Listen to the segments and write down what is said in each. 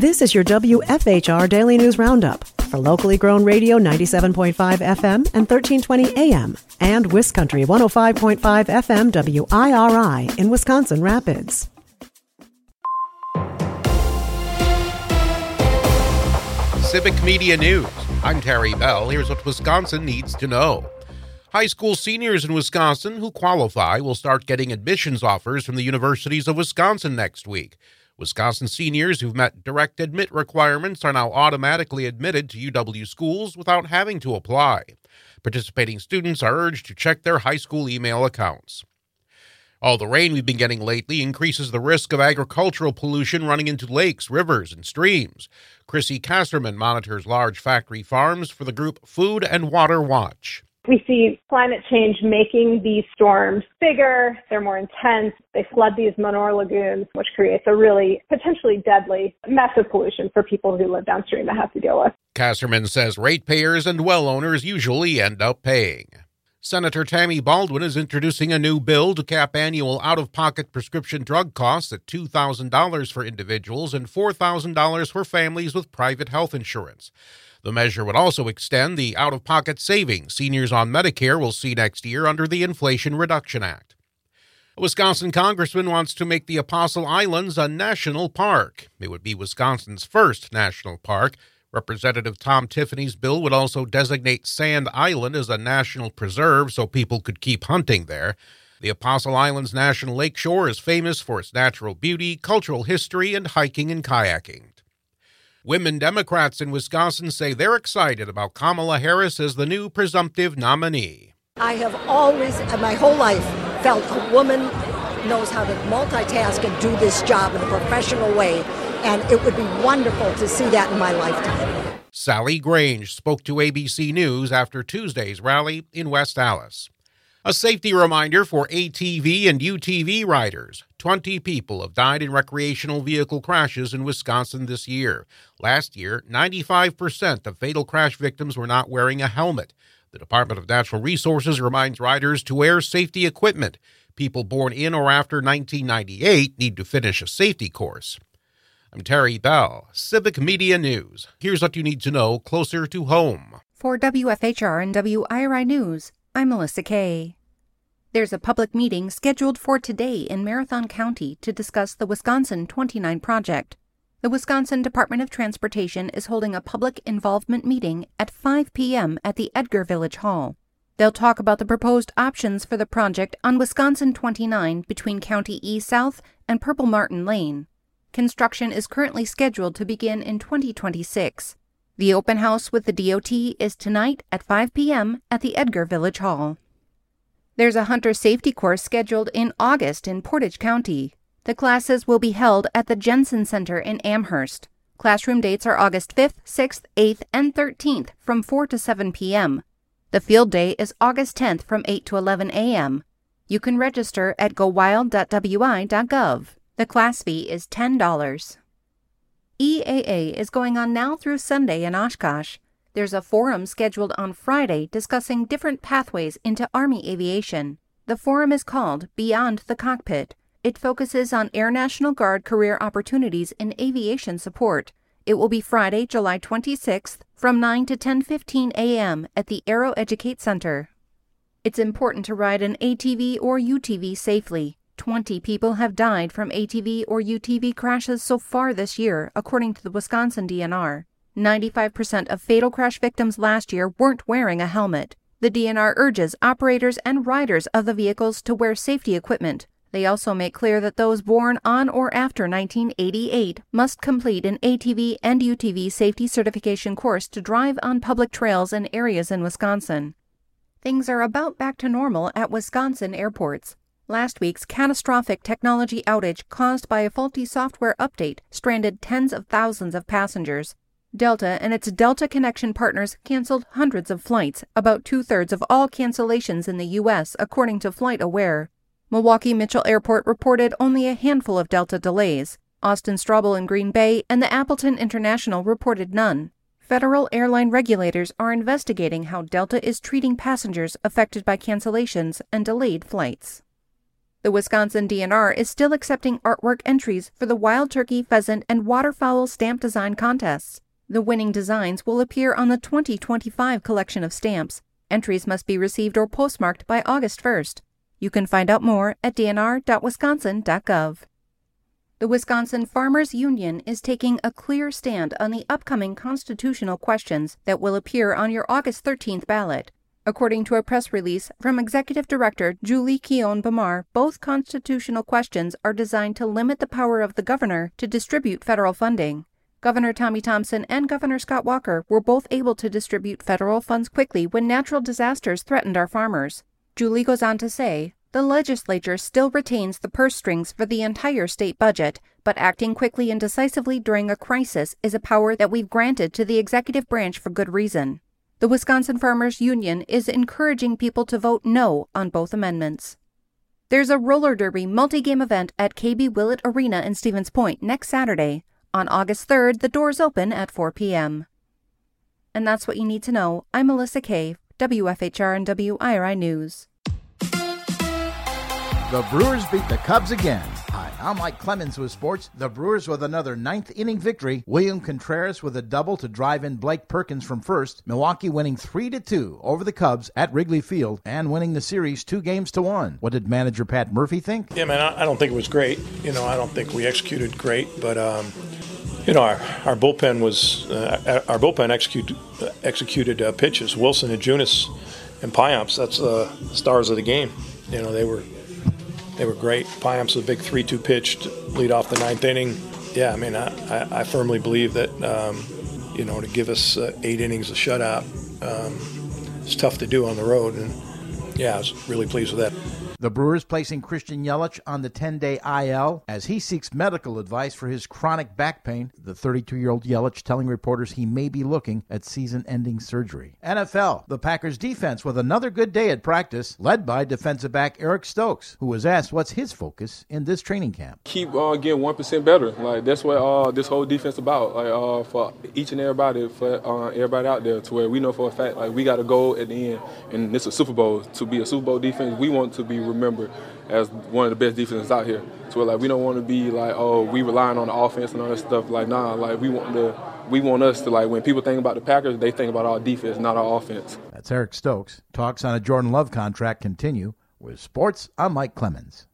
This is your WFHR Daily News Roundup for locally grown radio 97.5 FM and 1320 AM and WisCountry 105.5 FM WIRI in Wisconsin Rapids. Civic Media News. I'm Terry Bell. Here's what Wisconsin needs to know. High school seniors in Wisconsin who qualify will start getting admissions offers from the universities of Wisconsin next week. Wisconsin seniors who've met direct admit requirements are now automatically admitted to UW schools without having to apply. Participating students are urged to check their high school email accounts. All the rain we've been getting lately increases the risk of agricultural pollution running into lakes, rivers, and streams. Chrissy Kasserman monitors large factory farms for the group Food and Water Watch. We see climate change making these storms bigger, they're more intense, they flood these manure lagoons, which creates a really potentially deadly mess of pollution for people who live downstream that have to deal with. Kasserman says ratepayers and well owners usually end up paying. Senator Tammy Baldwin is introducing a new bill to cap annual out-of-pocket prescription drug costs at $2,000 for individuals and $4,000 for families with private health insurance. The measure would also extend the out-of-pocket savings seniors on Medicare will see next year under the Inflation Reduction Act. A Wisconsin congressman wants to make the Apostle Islands a national park. It would be Wisconsin's first national park. Representative Tom Tiffany's bill would also designate Sand Island as a national preserve so people could keep hunting there. The Apostle Islands National Lakeshore is famous for its natural beauty, cultural history, and hiking and kayaking. Women Democrats in Wisconsin say they're excited about Kamala Harris as the new presumptive nominee. I have always, my whole life, felt a woman knows how to multitask and do this job in a professional way, and it would be wonderful to see that in my lifetime. Sally Grange spoke to ABC News after Tuesday's rally in West Allis. A safety reminder for ATV and UTV riders. 20 people have died in recreational vehicle crashes in Wisconsin this year. Last year, 95% of fatal crash victims were not wearing a helmet. The Department of Natural Resources reminds riders to wear safety equipment. People born in or after 1998 need to finish a safety course. I'm Terry Bell, Civic Media News. Here's what you need to know closer to home. For WFHR and WIRI News, I'm Melissa Kay. There's a public meeting scheduled for today in Marathon County to discuss the Wisconsin 29 project. The Wisconsin Department of Transportation is holding a public involvement meeting at 5 p.m. at the Edgar Village Hall. They'll talk about the proposed options for the project on Wisconsin 29 between County E South and Purple Martin Lane. Construction is currently scheduled to begin in 2026. The open house with the DOT is tonight at 5 p.m. at the Edgar Village Hall. There's a hunter safety course scheduled in August in Portage County. The classes will be held at the Jensen Center in Amherst. Classroom dates are August 5th, 6th, 8th, and 13th from 4 to 7 p.m. The field day is August 10th from 8 to 11 a.m. You can register at gowild.wi.gov. The class fee is $10. EAA is going on now through Sunday in Oshkosh. There's a forum scheduled on Friday discussing different pathways into Army aviation. The forum is called Beyond the Cockpit. It focuses on Air National Guard career opportunities in aviation support. It will be Friday, July 26th from 9 to 10:15 a.m. at the Aero Educate Center. It's important to ride an ATV or UTV safely. 20 people have died from ATV or UTV crashes so far this year, according to the Wisconsin DNR. 95% of fatal crash victims last year weren't wearing a helmet. The DNR urges operators and riders of the vehicles to wear safety equipment. They also make clear that those born on or after 1988 must complete an ATV and UTV safety certification course to drive on public trails and areas in Wisconsin. Things are about back to normal at Wisconsin airports. Last week's catastrophic technology outage caused by a faulty software update stranded tens of thousands of passengers. Delta and its Delta Connection partners canceled hundreds of flights, about two-thirds of all cancellations in the U.S., according to FlightAware. Milwaukee Mitchell Airport reported only a handful of Delta delays. Austin Straubel in Green Bay and the Appleton International reported none. Federal airline regulators are investigating how Delta is treating passengers affected by cancellations and delayed flights. The Wisconsin DNR is still accepting artwork entries for the wild turkey, pheasant, and waterfowl stamp design contests. The winning designs will appear on the 2025 collection of stamps. Entries must be received or postmarked by August 1st. You can find out more at dnr.wisconsin.gov. The Wisconsin Farmers Union is taking a clear stand on the upcoming constitutional questions that will appear on your August 13th ballot. According to a press release from Executive Director Julie Keown-Bamar, both constitutional questions are designed to limit the power of the governor to distribute federal funding. Governor Tommy Thompson and Governor Scott Walker were both able to distribute federal funds quickly when natural disasters threatened our farmers. Julie goes on to say, the legislature still retains the purse strings for the entire state budget, but acting quickly and decisively during a crisis is a power that we've granted to the executive branch for good reason. The Wisconsin Farmers Union is encouraging people to vote no on both amendments. There's a roller derby multi-game event at KB Willett Arena in Stevens Point next Saturday. On August 3rd, the doors open at 4 p.m. And that's what you need to know. I'm Melissa Kay, WFHR and WIRI News. The Brewers beat the Cubs again. Hi, I'm Mike Clemens with sports. The Brewers with another ninth-inning victory. William Contreras with a double to drive in Blake Perkins from first. Milwaukee winning 3-2 over the Cubs at Wrigley Field and winning the series 2-1. What did manager Pat Murphy think? Yeah, man, I don't think it was great. I don't think we executed great, but our bullpen was executed pitches. Wilson and Junis and Payamps. That's the stars of the game. They were great. Payamps was a big 3-2 pitch to lead off the ninth inning. Yeah, I mean, I firmly believe that, to give us 8 innings of shutout, it's tough to do on the road. And, yeah, I was really pleased with that. The Brewers placing Christian Yelich on the 10-day IL as he seeks medical advice for his chronic back pain. The 32-year-old Yelich telling reporters he may be looking at season-ending surgery. NFL, the Packers defense with another good day at practice, led by defensive back Eric Stokes, who was asked what's his focus in this training camp. Keep getting 1% better. That's what this whole defense about. For each and everybody, for everybody out there, to where we know for a fact we got a goal at the end, and it's a Super Bowl. To be a Super Bowl defense, we want to be remembered as one of the best defenses out here. So we don't want to be we relying on the offense and all that stuff. We want us to when people think about the Packers, they think about our defense, not our offense. That's Eric Stokes. Talks on a Jordan Love contract continue. With sports, I'm Mike Clemens.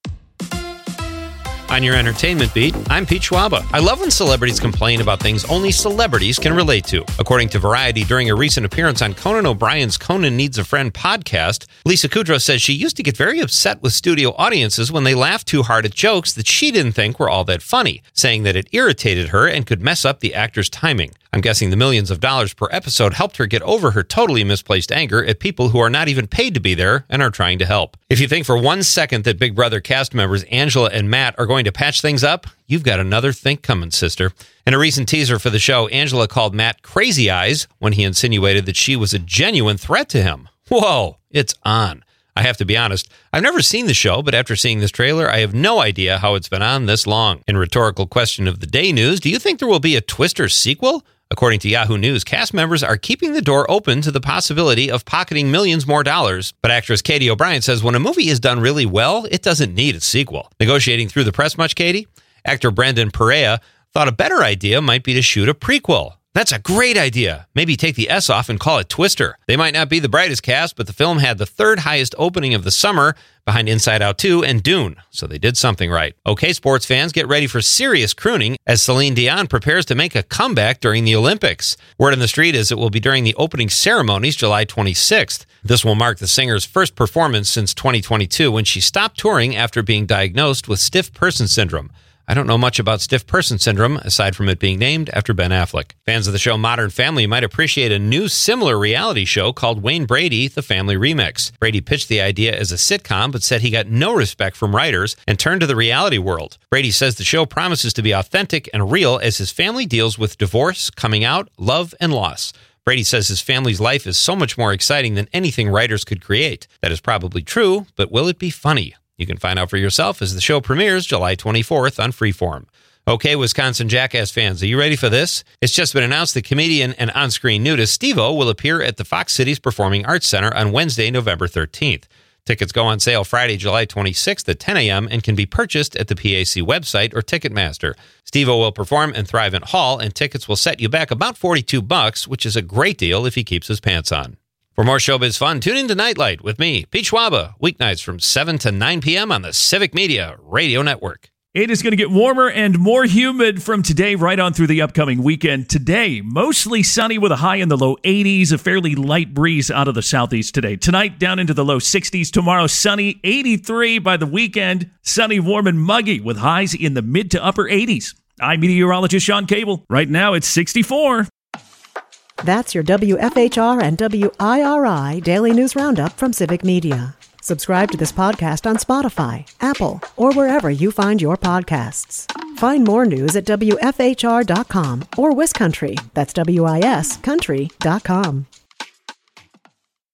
On your entertainment beat, I'm Pete Schwaba. I love when celebrities complain about things only celebrities can relate to. According to Variety, during a recent appearance on Conan O'Brien's Conan Needs a Friend podcast, Lisa Kudrow says she used to get very upset with studio audiences when they laughed too hard at jokes that she didn't think were all that funny, saying that it irritated her and could mess up the actor's timing. I'm guessing the millions of dollars per episode helped her get over her totally misplaced anger at people who are not even paid to be there and are trying to help. If you think for 1 second that Big Brother cast members Angela and Matt are going to patch things up, you've got another think coming, sister. In a recent teaser for the show, Angela called Matt Crazy Eyes when he insinuated that she was a genuine threat to him. Whoa, it's on. I have to be honest, I've never seen the show, but after seeing this trailer, I have no idea how it's been on this long. In rhetorical question of the day news, do you think there will be a Twister sequel? According to Yahoo News, cast members are keeping the door open to the possibility of pocketing millions more dollars. But actress Katie O'Brien says when a movie is done really well, it doesn't need a sequel. Negotiating through the press much, Katie? Actor Brendan Perea thought a better idea might be to shoot a prequel. That's a great idea. Maybe take the S off and call it Twister. They might not be the brightest cast, but the film had the third highest opening of the summer behind Inside Out 2 and Dune, so they did something right. Okay, sports fans, get ready for serious crooning as Celine Dion prepares to make a comeback during the Olympics. Word on the street is it will be during the opening ceremonies July 26th. This will mark the singer's first performance since 2022 when she stopped touring after being diagnosed with stiff person syndrome. I don't know much about stiff person syndrome, aside from it being named after Ben Affleck. Fans of the show Modern Family might appreciate a new similar reality show called Wayne Brady, The Family Remix. Brady pitched the idea as a sitcom, but said he got no respect from writers and turned to the reality world. Brady says the show promises to be authentic and real as his family deals with divorce, coming out, love, and loss. Brady says his family's life is so much more exciting than anything writers could create. That is probably true, but will it be funny? You can find out for yourself as the show premieres July 24th on Freeform. Okay, Wisconsin Jackass fans, are you ready for this? It's just been announced that comedian and on-screen nudist Steve-O will appear at the Fox Cities Performing Arts Center on Wednesday, November 13th. Tickets go on sale Friday, July 26th at 10 a.m. and can be purchased at the PAC website or Ticketmaster. Steve-O will perform in Thrivent Hall, and tickets will set you back about $42, which is a great deal if he keeps his pants on. For more showbiz fun, tune in to Nightlight with me, Pete Schwaba, weeknights from 7 to 9 p.m. on the Civic Media Radio Network. It is going to get warmer and more humid from today right on through the upcoming weekend. Today, mostly sunny with a high in the low 80s, a fairly light breeze out of the southeast today. Tonight, down into the low 60s. Tomorrow, sunny, 83 by the weekend. Sunny, warm, and muggy with highs in the mid to upper 80s. I'm meteorologist Sean Cable. Right now, it's 64. That's your WFHR and WIRI Daily News Roundup from Civic Media. Subscribe to this podcast on Spotify, Apple, or wherever you find your podcasts. Find more news at WFHR.com or WisCountry, that's WISCountry.com.